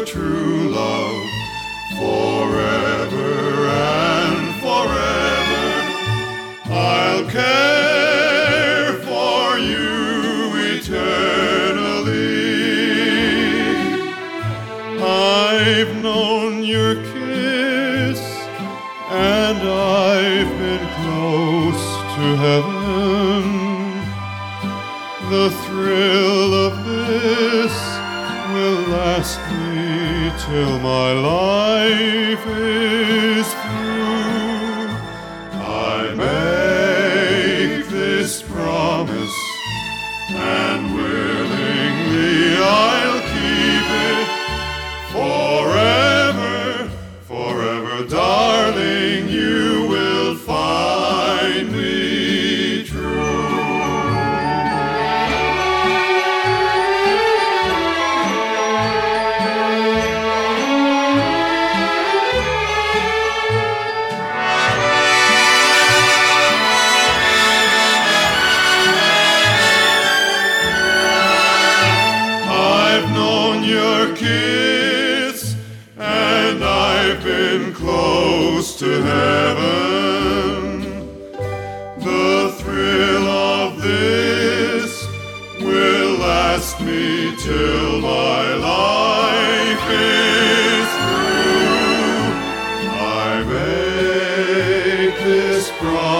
true love forever and forever. I'll care for you eternally. I've known your kiss, and I've been close to heaven. The thrill of this will last me till my life is through. I make this promise, and willingly I'll keep it forever, forever, darling, you will find me true. I've known your kiss, and I've been close to heaven. The thrill of this will last me till my life is through. I make this promise,